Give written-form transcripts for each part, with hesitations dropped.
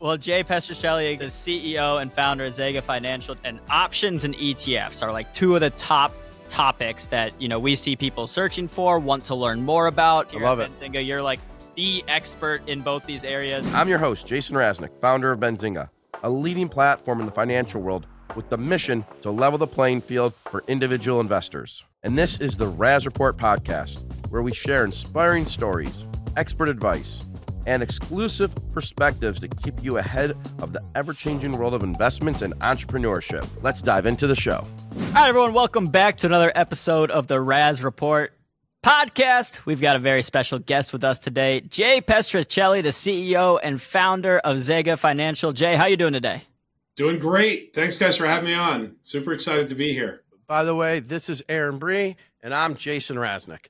Well, Jay Pestrzelli, the CEO and founder of Zega Financial, and options and ETFs are like two of the top topics that, we see people searching for, want to learn more about. I love it. Benzinga, you're like the expert in both these areas. I'm your host, Jason Raznick, founder of Benzinga, a leading platform in the financial world with the mission to level the playing field for individual investors. And this is the Raz Report podcast, where we share inspiring stories, expert advice, and exclusive perspectives to keep you ahead of the ever-changing world of investments and entrepreneurship. Let's dive into the show. All right, everyone, welcome back to another episode of the Raz Report podcast. We've got a very special guest with us today, Jay Pestrzelli, the CEO and founder of Zega Financial. Jay, how you doing today? Doing great. Thanks, guys, for having me on. Super excited to be here. By the way, this is Aaron Bree, and I'm Jason Raznick.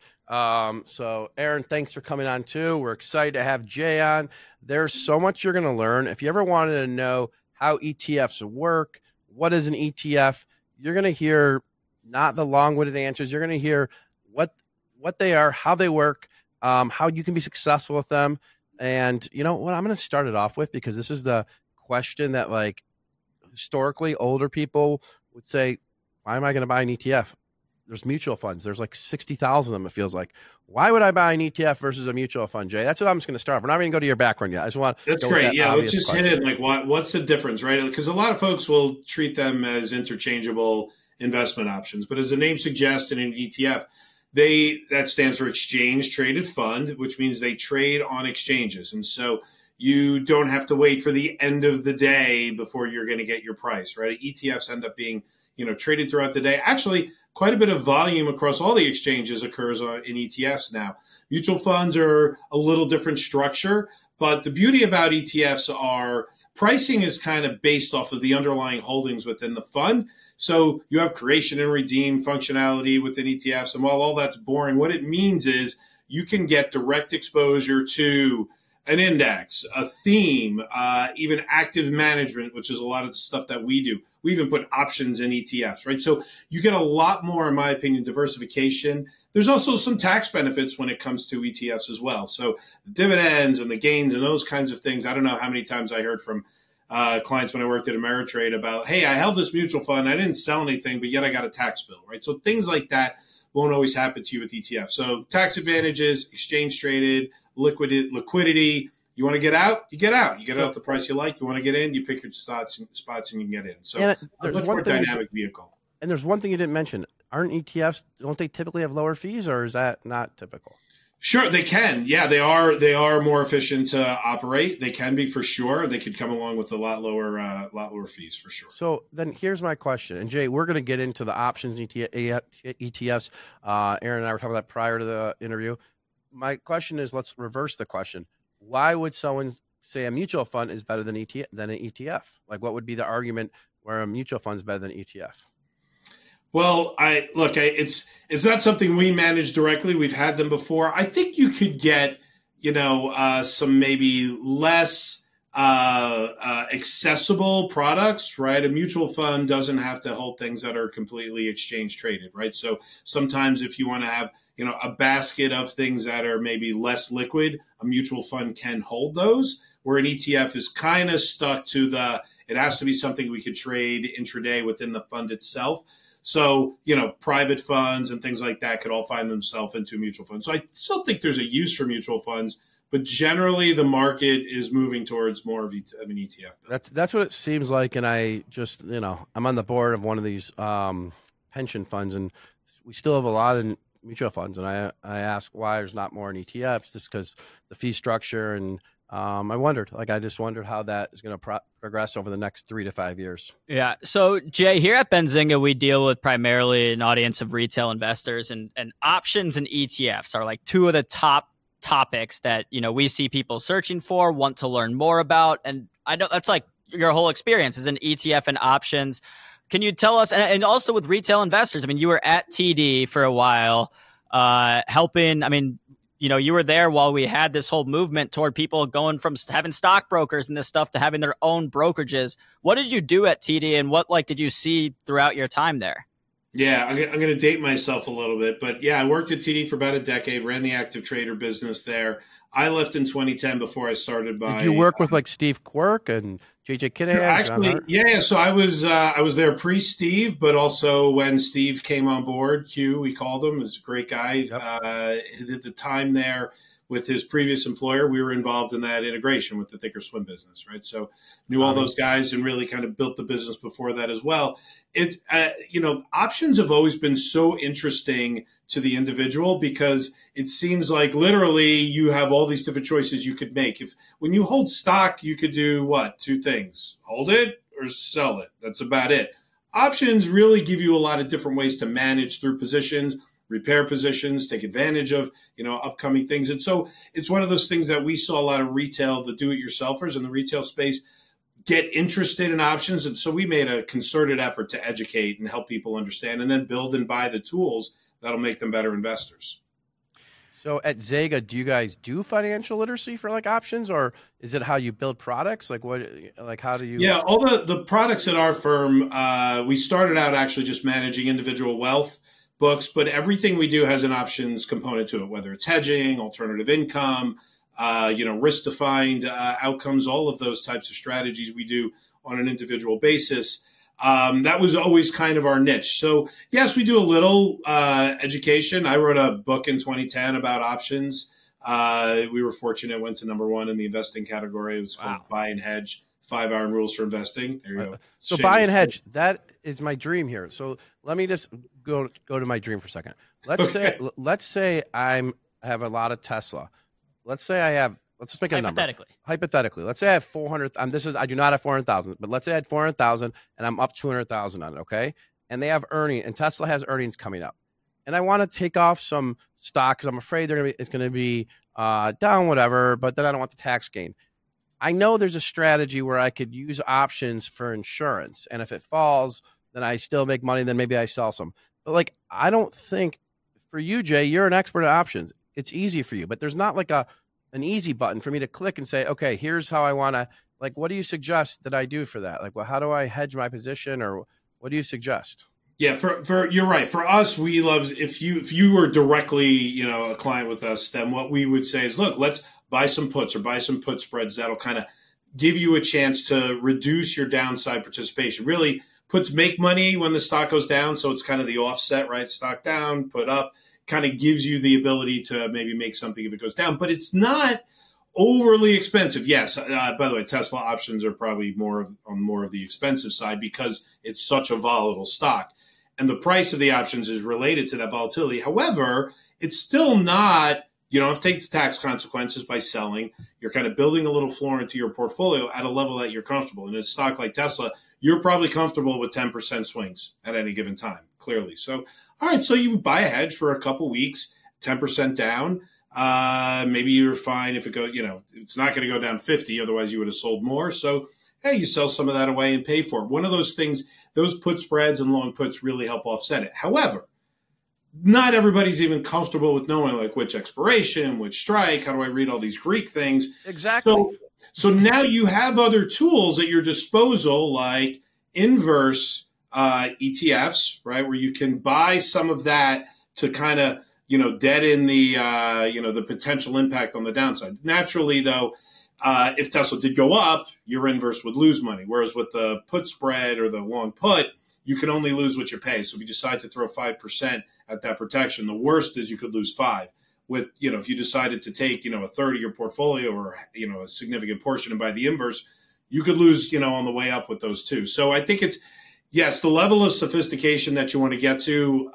So Aaron, thanks for coming on too. We're excited to have Jay on. There's so much you're going to learn. If you ever wanted to know how ETFs work, what is an ETF, you're going to hear not the long-winded answers. You're going to hear what they are, how they work, how you can be successful with them. And you know what, I'm going to start it off with, because this is the question that, like, historically older people would say, why am I going to buy an ETF? There's mutual funds. There's like 60,000 of them, it feels like. Why would I buy an ETF versus a mutual fund, Jay? That's what I'm just going to start. We're not even going to go to your background yet. I just want That's great. Yeah, let's just hit it. Like, what's the difference, right? Because a lot of folks will treat them as interchangeable investment options. But as the name suggests, in an ETF, that stands for exchange traded fund, which means they trade on exchanges. And so you don't have to wait for the end of the day before you're going to get your price, right? ETFs end up being, traded throughout the day. Actually, quite a bit of volume across all the exchanges occurs in ETFs now. Mutual funds are a little different structure, but the beauty about ETFs are pricing is kind of based off of the underlying holdings within the fund. So you have creation and redeem functionality within ETFs. And while all that's boring, what it means is you can get direct exposure to an index, a theme, even active management, which is a lot of the stuff that we do. We even put options in ETFs, right? So you get a lot more, in my opinion, diversification. There's also some tax benefits when it comes to ETFs as well. So the dividends and the gains and those kinds of things. I don't know how many times I heard from clients when I worked at Ameritrade about, hey, I held this mutual fund, I didn't sell anything, but yet I got a tax bill, right? So things like that won't always happen to you with ETFs. So tax advantages, exchange traded, liquidity. You want to get out, you get out. You get out the price you like. You want to get in, you pick your spots and you can get in. So a much more dynamic vehicle. And there's one thing you didn't mention. Aren't ETFs, don't they typically have lower fees, or is that not typical? Sure, they can. Yeah, they are more efficient to operate. They can be, for sure. They could come along with a lot lower fees, for sure. So then here's my question. And Jay, we're going to get into the options ETFs. Aaron and I were talking about that prior to the interview. My question is, let's reverse the question. Why would someone say a mutual fund is better than an ETF? Like, what would be the argument where a mutual fund is better than an ETF? Well, it's not something we manage directly. We've had them before. I think you could get, some maybe less accessible products, right? A mutual fund doesn't have to hold things that are completely exchange traded, right? So sometimes if you want to have, a basket of things that are maybe less liquid, a mutual fund can hold those, where an ETF is kind of stuck to it has to be something we could trade intraday within the fund itself. So, private funds and things like that could all find themselves into a mutual fund. So I still think there's a use for mutual funds, but generally the market is moving towards more of an ETF. That's what it seems like. And I just, I'm on the board of one of these pension funds, and we still have a lot of mutual funds. And I ask why there's not more in ETFs, just because the fee structure. And I just wondered how that is going to progress over the next 3 to 5 years. Yeah. So Jay, here at Benzinga, we deal with primarily an audience of retail investors, and options and ETFs are like two of the top topics that, we see people searching for, want to learn more about. And I know that's like your whole experience is in ETF and options. Can you tell us, and also with retail investors, I mean, you were at TD for a while, helping, you were there while we had this whole movement toward people going from having stockbrokers and this stuff to having their own brokerages. What did you do at TD, and what did you see throughout your time there? Yeah, I'm going to date myself a little bit, but yeah, I worked at TD for about a decade, ran the active trader business there. I left in 2010 before I started my. Did you work with like Steve Quirk and JJ Kinahan? Actually, yeah. So I was there pre-Steve, but also when Steve came on board, Q, we called him, is a great guy. Yep. At the time there with his previous employer, we were involved in that integration with the Thinkorswim business, right? So knew all those guys and really kind of built the business before that as well. It's options have always been so interesting to the individual because it seems like literally you have all these different choices you could make. When you hold stock, you could do what? Two things: hold it or sell it. That's about it. Options really give you a lot of different ways to manage through positions, repair positions, take advantage of, upcoming things. And so it's one of those things that we saw a lot of retail, the do-it-yourselfers in the retail space get interested in options. And so we made a concerted effort to educate and help people understand and then build and buy the tools that'll make them better investors. So at Zega, do you guys do financial literacy for like options, or is it how you build products? Like how do you? Yeah, all the products at our firm, we started out actually just managing individual wealth books, but everything we do has an options component to it, whether it's hedging, alternative income, risk-defined outcomes, all of those types of strategies we do on an individual basis. That was always kind of our niche. So yes, we do a little education. I wrote a book in 2010 about options. We were fortunate, went to #1 in the investing category. It was called Buy and Hedge, 5 Iron Rules for Investing. There you go. So Buy and Hedge, that is my dream here. So let me just go to my dream for a second. Let's say I have a lot of Tesla. Let's just make a number. Hypothetically, let's say I have 400. I do not have 400,000, but let's say I had 400,000 and I'm up 200,000 on it. Okay. And they have earnings, and Tesla has earnings coming up. And I want to take off some stock because I'm afraid it's going to be down, whatever, but then I don't want the tax gain. I know there's a strategy where I could use options for insurance. And if it falls, then I still make money. Then maybe I sell some. But I don't think for you, Jay, you're an expert at options. It's easy for you, but there's not like an easy button for me to click and say, okay, here's how I want to, what do you suggest that I do for that? How do I hedge my position, or what do you suggest? Yeah, for you're right. For us, we love if you were directly, a client with us, then what we would say is, look, let's buy some puts or buy some put spreads that'll kind of give you a chance to reduce your downside participation. Really, puts make money when the stock goes down, so it's kind of the offset, right? Stock down, put up, kind of gives you the ability to maybe make something if it goes down, but it's not overly expensive. Yes, by the way, Tesla options are probably on more of the expensive side because it's such a volatile stock. And the price of the options is related to that volatility. However, it's still not, you don't have to take the tax consequences by selling. You're kind of building a little floor into your portfolio at a level that you're comfortable. In a stock like Tesla, you're probably comfortable with 10% swings at any given time, clearly. So, all right, so you buy a hedge for a couple weeks, 10% down. Maybe you're fine if it goes, it's not going to go down 50. Otherwise, you would have sold more. So, hey, you sell some of that away and pay for it. One of those things, those put spreads and long puts really help offset it. However, not everybody's even comfortable with knowing which expiration, which strike, how do I read all these Greek things? Exactly. So now you have other tools at your disposal, like inverse ETFs, right, where you can buy some of that to kind of, deaden the, the potential impact on the downside. Naturally, though, if Tesla did go up, your inverse would lose money. Whereas with the put spread or the long put, you can only lose what you pay. So if you decide to throw 5% at that protection, the worst is you could lose 5%. With, if you decided to take, a third of your portfolio or, a significant portion and buy the inverse, you could lose, on the way up with those two. So I think it's, yes, the level of sophistication that you want to get to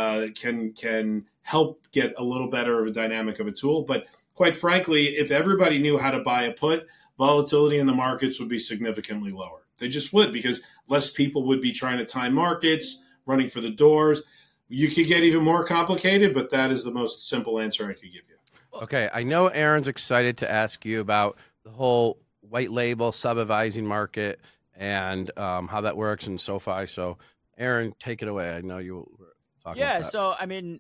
can help get a little better of a dynamic of a tool. But quite frankly, if everybody knew how to buy a put, volatility in the markets would be significantly lower. They just would, because less people would be trying to time markets, running for the doors. You could get even more complicated, but that is the most simple answer I could give you. Okay, I know Aaron's excited to ask you about the whole white label sub-advising market and how that works in SoFi. So, Aaron, take it away. I know you were talking about that. So,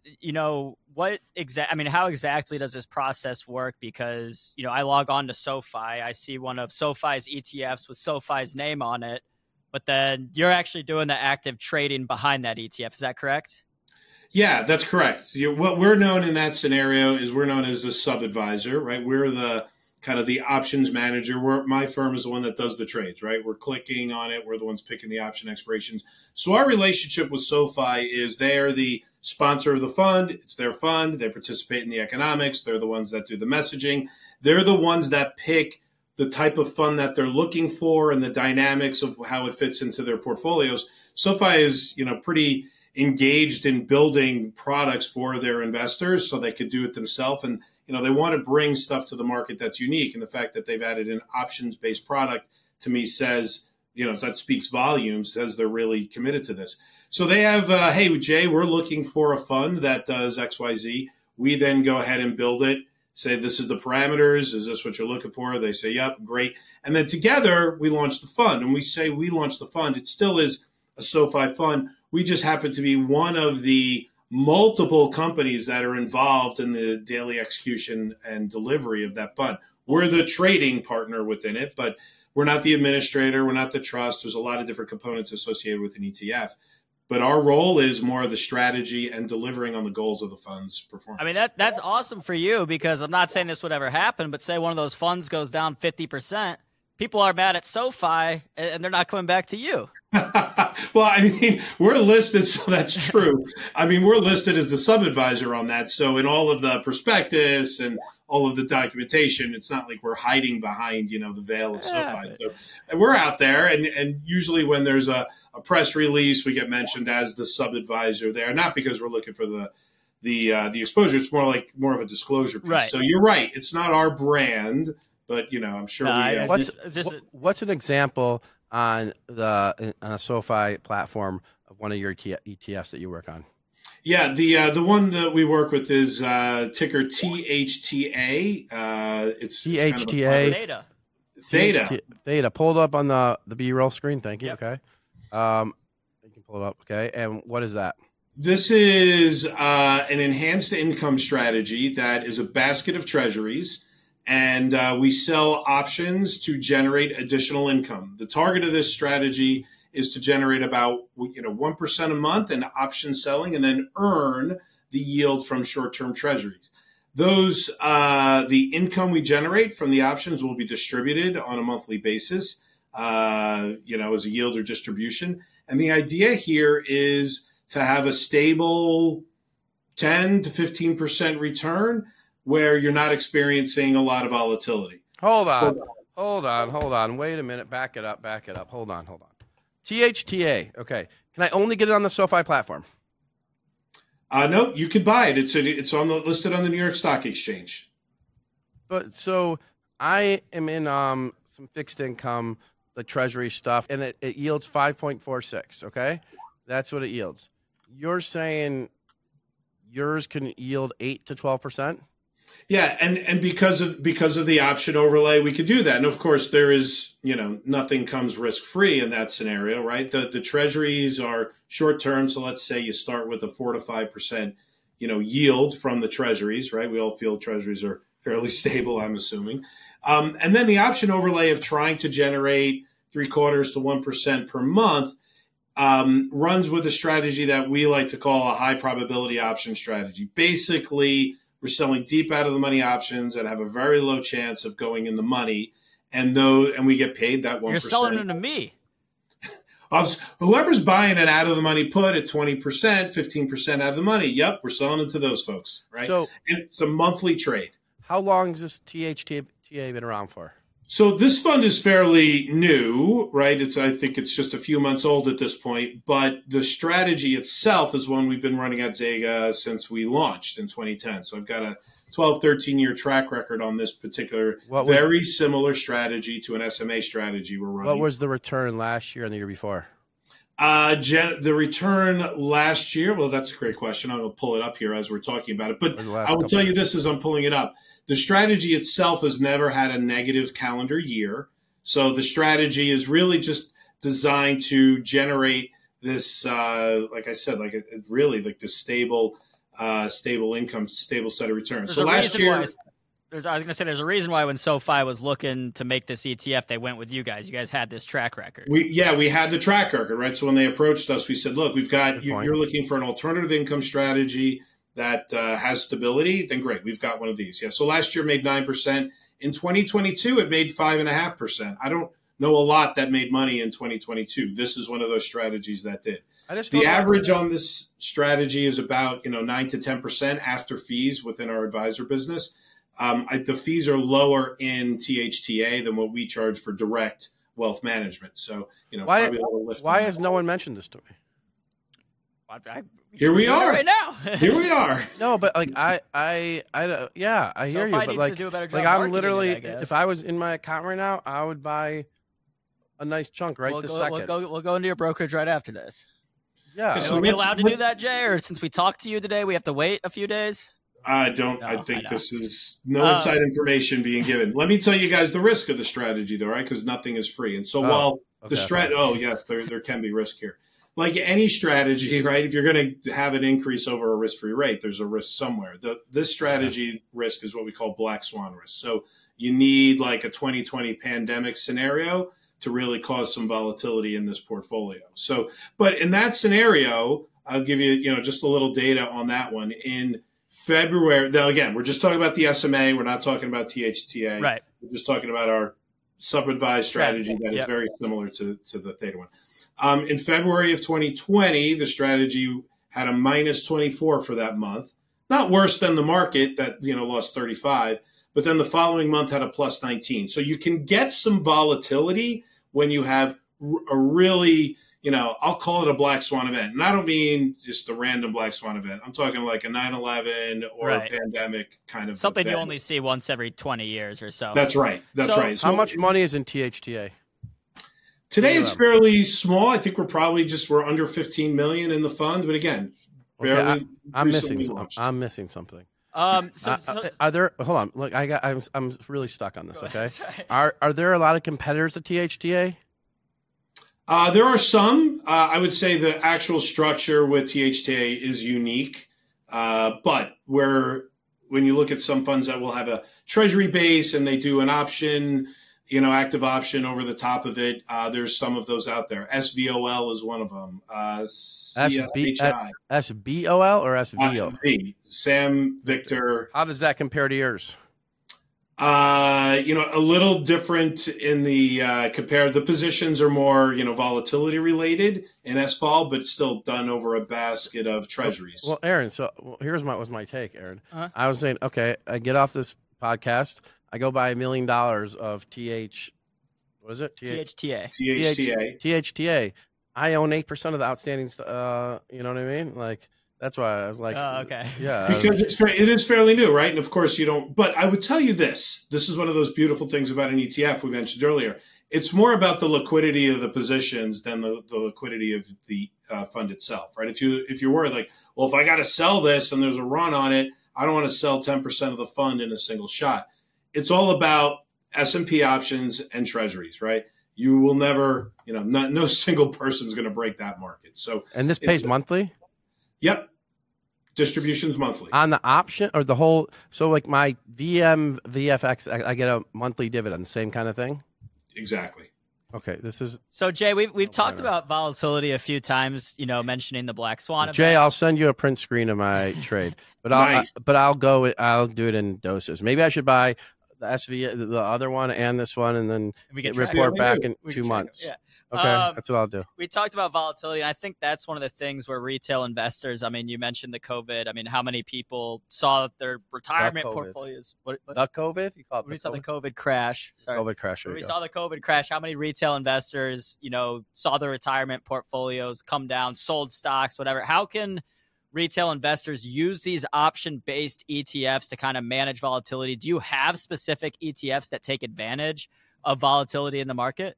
how exactly does this process work? Because, I log on to SoFi. I see one of SoFi's ETFs with SoFi's name on it. but then you're actually doing the active trading behind that ETF. Is that correct? Yeah, that's correct. What we're known in that scenario is we're known as the sub-advisor, right? We're the kind of the options manager. My firm is the one that does the trades, right? We're clicking on it. We're the ones picking the option expirations. So our relationship with SoFi is they are the sponsor of the fund. It's their fund. They participate in the economics. They're the ones that do the messaging. They're the ones that pick the type of fund that they're looking for and the dynamics of how it fits into their portfolios. SoFi is, pretty engaged in building products for their investors so they could do it themselves. And, they want to bring stuff to the market that's unique. And the fact that they've added an options-based product to me says, that speaks volumes, says they're really committed to this. So they have, hey, Jay, we're looking for a fund that does XYZ. We then go ahead and build it, say, this is the parameters. Is this what you're looking for? They say, yep, great. And then together we launch the fund. And we say we launch the fund. It still is a SoFi fund. We just happen to be one of the multiple companies that are involved in the daily execution and delivery of that fund. We're the trading partner within it, but we're not the administrator. We're not the trust. There's a lot of different components associated with an ETF. But our role is more of the strategy and delivering on the goals of the fund's performance. I mean, that's awesome for you, because I'm not saying this would ever happen, but say one of those funds goes down 50%. People are mad at SoFi, and they're not coming back to you. Well, I mean, we're listed, so that's true. I mean, we're listed as the sub-advisor on that. So in all of the prospectus and all of the documentation, it's not like we're hiding behind, the veil of SoFi. So, and we're out there, and usually when there's a press release, we get mentioned as the sub-advisor there, not because we're looking for the exposure. It's more of a disclosure piece. Right. So you're right. It's not our brand, but, I'm sure what's an example on a SoFi platform of one of your ETFs that you work on? Yeah, the one that we work with is ticker THTA. It's THTA. Theta. Pulled up on the B-roll screen. Thank you. Yep. Okay. You can pull it up. Okay. And what is that? This is an enhanced income strategy that is a basket of treasuries. And we sell options to generate additional income. The target of this strategy is to generate about 1% a month in option selling, and then earn the yield from short-term treasuries. Those the income we generate from the options will be distributed on a monthly basis, as a yield or distribution. And the idea here is to have a stable 10 to 15% return, where you're not experiencing a lot of volatility. Hold on. Wait a minute. Back it up. Hold on. THTA. Okay. Can I only get it on the SoFi platform? No, you could buy it. It's listed on the New York Stock Exchange. But so I am in some fixed income, the treasury stuff, and it yields 5.46. Okay. That's what it yields. You're saying yours can yield 8 to 12%? Yeah, and because of the option overlay, we could do that. And of course, there is, nothing comes risk free in that scenario, right? The treasuries are short term, so let's say you start with a 4 to 5%, yield from the treasuries, right? We all feel treasuries are fairly stable, I'm assuming. And then the option overlay of trying to generate 0.75% to 1% per month runs with a strategy that we like to call a high probability option strategy. Basically, we're selling deep out of the money options that have a very low chance of going in the money, and we get paid that 1%. You're selling them to me. Whoever's buying an out of the money put at 20%, 15% out of the money. Yep, we're selling it to those folks, right? So, and it's a monthly trade. How long has this THTA been around for? So this fund is fairly new, right? I think it's just a few months old at this point, but the strategy itself is one we've been running at Zega since we launched in 2010. So I've got a 12, 13-year track record on this particular very similar strategy to an SMA strategy we're running. What was the return last year and the year before? The return last year, well, that's a great question. I'm going to pull it up here as we're talking about it. But I will tell you this as I'm pulling it up. The strategy itself has never had a negative calendar year. So the strategy is really just designed to generate this, like I said, really this stable income, stable set of returns. So last year, I was going to say there's a reason why when SoFi was looking to make this ETF, they went with you guys. You guys had this track record. We had the track record, right? So when they approached us, we said, look, we've got, you're looking for an alternative income strategy that has stability, then great, we've got one of these. Yeah. So last year made 9%. In 2022, it made 5.5%. I don't know a lot that made money in 2022. This is one of those strategies that did. The average on this strategy is about 9 to 10% after fees within our advisor business. The fees are lower in THTA than what we charge for direct wealth management. So why has no one mentioned this to me? Here we are right now. Here we are. No, but like I hear you. But like, I'm literally, if I was in my account right now, I would buy a nice chunk second. We'll go into your brokerage right after this. Yeah. So are we allowed to do that, Jay? Or since we talked to you today, we have to wait a few days? I think this is no inside information being given. Let me tell you guys the risk of the strategy, though, right? Because nothing is free. And so yes, there can be risk here. Like any strategy, right? If you're going to have an increase over a risk-free rate, there's a risk somewhere. This strategy risk is what we call black swan risk. So you need like a 2020 pandemic scenario to really cause some volatility in this portfolio. So, but in that scenario, I'll give you, just a little data on that one. In February, now again, we're just talking about the SMA. We're not talking about THTA. Right. We're just talking about our sub-advised strategy that is very similar to the Theta one. In February of 2020, the strategy had a minus 24 for that month. Not worse than the market that, lost 35. But then the following month had a plus 19. So you can get some volatility when you have a really, I'll call it a black swan event. And I don't mean just a random black swan event. I'm talking like a 9/11 or a pandemic kind of something event. You only see once every 20 years or so. That's right. So how much money is in THTA? Today it's fairly small. I think we're under 15 million in the fund. But again, I'm missing something. Are there? Hold on. Look, I'm really stuck on this. Okay. Are there a lot of competitors at THTA? There are some. I would say the actual structure with THTA is unique, but when you look at some funds that will have a treasury base and they do an option, active option over the top of it, there's some of those out there. SVOL is one of them. CSHI. SBOL or SVO? Sam Victor. How does that compare to yours? A little different in the the positions are more, volatility related in SVOL, but still done over a basket of treasuries. Well, Aaron, here's my take, Aaron. I was saying, okay, I get off this podcast, I go buy $1 million of what is it? THTA. THTA. I own 8% of the outstanding. You know what I mean? Like, that's why I was like, okay. Yeah. Because it is fairly new, right? And of course you don't, but I would tell you this is one of those beautiful things about an ETF we mentioned earlier. It's more about the liquidity of the positions than the liquidity of the fund itself, right? If you're worried like, well, if I got to sell this and there's a run on it, I don't want to sell 10% of the fund in a single shot. It's all about S&P options and treasuries, right? You will never, no single person is going to break that market. So, and this pays monthly? Yep. Distributions monthly. On the option or the whole, so like my VFX, I get a monthly dividend, same kind of thing? Exactly. Okay, this is... So, Jay, we've talked about volatility a few times, mentioning the Black Swan event. Jay, I'll send you a print screen of my trade, but nice. I'll do it in doses. Maybe I should buy the other one and this one, and then we get report back in 2 months. Yeah. Okay, that's what I'll do. We talked about volatility, and I think that's one of the things where retail investors, you mentioned the COVID. How many people saw their retirement portfolios? The COVID? You call it when we saw the COVID crash. Sorry. COVID crash. When we saw the COVID crash, how many retail investors, saw their retirement portfolios come down, sold stocks, whatever? How can retail investors use these option-based ETFs to kind of manage volatility? Do you have specific ETFs that take advantage of volatility in the market?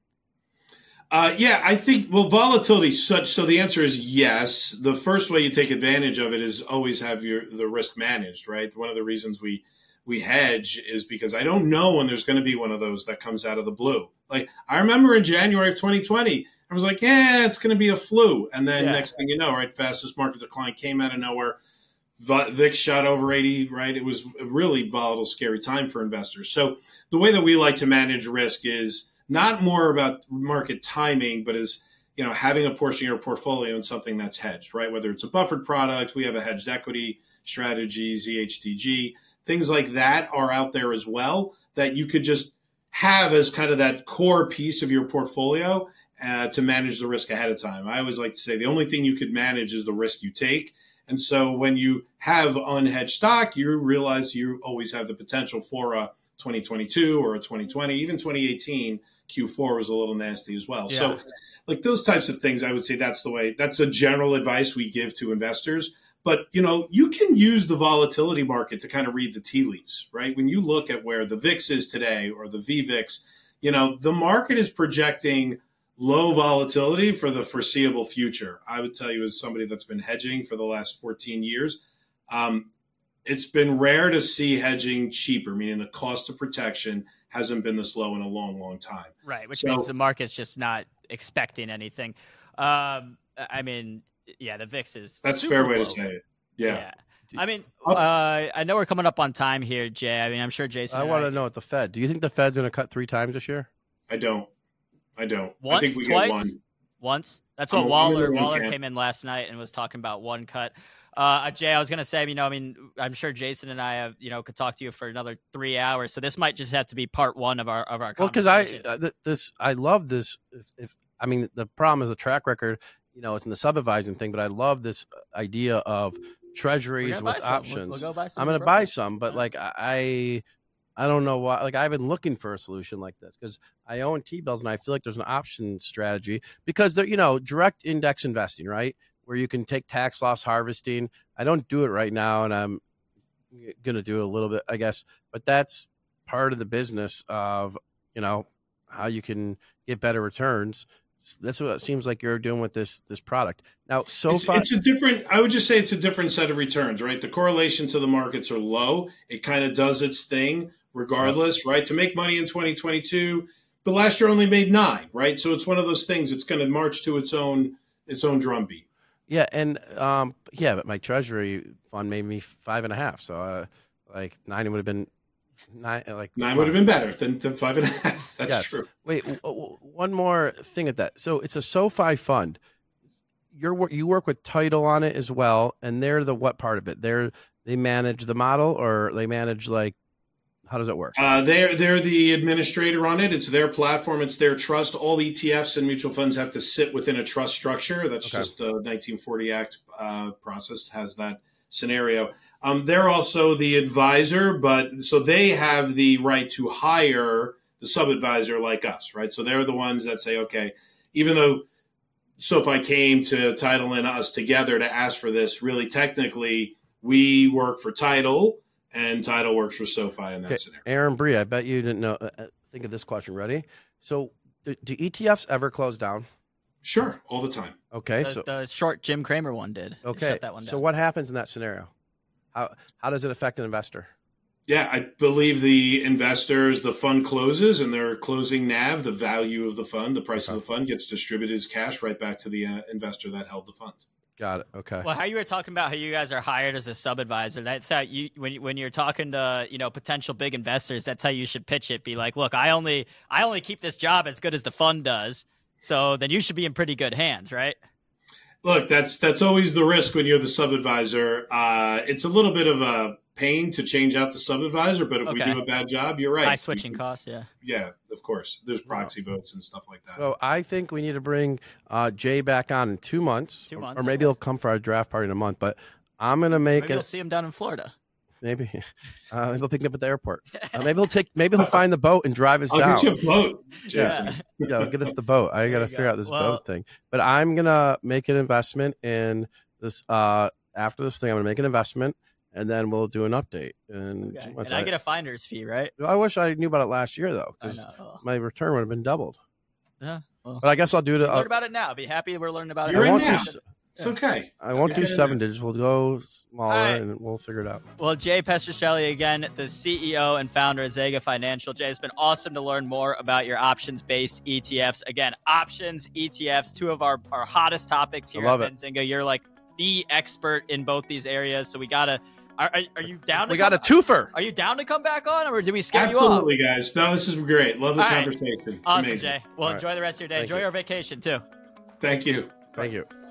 I think, volatility is such, so the answer is yes. The first way you take advantage of it is always have the risk managed, right? One of the reasons we hedge is because I don't know when there's going to be one of those that comes out of the blue. Like, I remember in January of 2020, I was like, it's going to be a flu. And then next thing you know, right, fastest market decline came out of nowhere. VIX shot over 80, right? It was a really volatile, scary time for investors. So the way that we like to manage risk is not more about market timing, but is, having a portion of your portfolio in something that's hedged, right? Whether it's a buffered product, we have a hedged equity strategy, ZHTG, things like that are out there as well that you could just have as kind of that core piece of your portfolio to manage the risk ahead of time. I always like to say the only thing you could manage is the risk you take. And so when you have unhedged stock, you realize you always have the potential for a 2022 or a 2020, even 2018. Q4 was a little nasty as well. Yeah. So like those types of things, I would say that's a general advice we give to investors. But, you can use the volatility market to kind of read the tea leaves, right? When you look at where the VIX is today or the VVIX, the market is projecting low volatility for the foreseeable future. I would tell you, as somebody that's been hedging for the last 14 years, it's been rare to see hedging cheaper, meaning the cost of protection hasn't been this low in a long, long time. Right, which means the market's just not expecting anything. The VIX is that's a fair way to say it. Yeah. I know we're coming up on time here, Jay. I'm sure Jason. I want to know at the Fed. Do you think the Fed's going to cut 3 times this year? I don't. Once, I think we twice? get one. Once? That's what Waller came in last night and was talking about one cut. Jay, I was going to say, I'm sure Jason and I have, could talk to you for another 3 hours. So this might just have to be part 1 of our conversation. Well, because I love this. The problem is a track record, it's in the sub-advising thing, but I love this idea of treasuries with options. We'll go buy some. I'm going to buy some, but I don't know why. I've been looking for a solution like this because I own T-bills and I feel like there's an option strategy because they're, direct index investing, right? Where you can take tax loss harvesting. I don't do it right now, and I'm going to do a little bit, I guess. But that's part of the business of, how you can get better returns. That's what it seems like you're doing with this product. Now, I would just say it's a different set of returns, right? The correlation to the markets are low. It kind of does its thing regardless, right? To make money in 2022, but last year only made 9, right? So it's one of those things. It's going to march to its own drumbeat. Yeah, and but my treasury fund made me 5.5. So 9 would have been 9 would have been better than 5.5. That's true. Wait, one more thing at that. So it's a SoFi fund. You work with title on it as well, and they're the what part of it? They manage the model, or they manage how does it work? They're the administrator on it. It's their platform. It's their trust. All ETFs and mutual funds have to sit within a trust structure. That's just the 1940 Act process has that scenario. They're also the advisor, so they have the right to hire the sub-advisor like us, right? So they're the ones that say, okay, even though SoFi came to Title and us together to ask for this, really technically we work for Title and Title works for SoFi in that scenario. Aaron Bree, I bet you didn't know. Think of this question. Ready? So do ETFs ever close down? Sure, all the time. Okay, the short Jim Cramer one did. Okay, shut that one down. So what happens in that scenario? How does it affect an investor? Yeah, I believe the investors, the fund closes and their closing NAV, the value of the fund, the price of the fund gets distributed as cash right back to the investor that held the fund. Got it. Okay. Well, how you were talking about how you guys are hired as a sub-advisor, that's how you when you're talking to potential big investors, that's how you should pitch it. Be like, look, I only keep this job as good as the fund does, so then you should be in pretty good hands, right? Look, that's always the risk when you're the sub-advisor. It's a little bit of a pain to change out the sub-advisor, but if we do a bad job, you're right. High switching costs, yeah. Yeah, of course. There's proxy votes and stuff like that. So I think we need to bring Jay back on in 2 months. 2 months. Or maybe he'll come for our draft party in a month, but I'm going to make Maybe we'll see him down in Florida. Maybe he'll pick me up at the airport. Maybe he'll find the boat and drive us down. I'll get you a boat, Jason. Yeah, get us the boat. I got to figure out this boat thing. But I'm gonna make an investment in this. After this thing, I'm gonna make an investment, and then we'll do an update. And I get a finder's fee, right? I wish I knew about it last year though, because my return would have been doubled. Yeah. Well, but I guess I'll do it. Learn about it now. Be happy we're learning about it. You're in now. It's okay. I won't do 7 digits. We'll go smaller, and we'll figure it out. Well, Jay Pestrzelli, again, the CEO and founder of Zega Financial. Jay, it's been awesome to learn more about your options-based ETFs. Again, options, ETFs, 2 of our hottest topics here at Benzinga. You're like the expert in both these areas. So we gotta. Are you down? We got a twofer. Are you down to come back on, or did we scare you off? Absolutely, guys. No, this is great. Love the conversation. It's awesome, amazing. Jay. Well, enjoy the rest of your day. Enjoy your vacation too. Thank you. Thank you.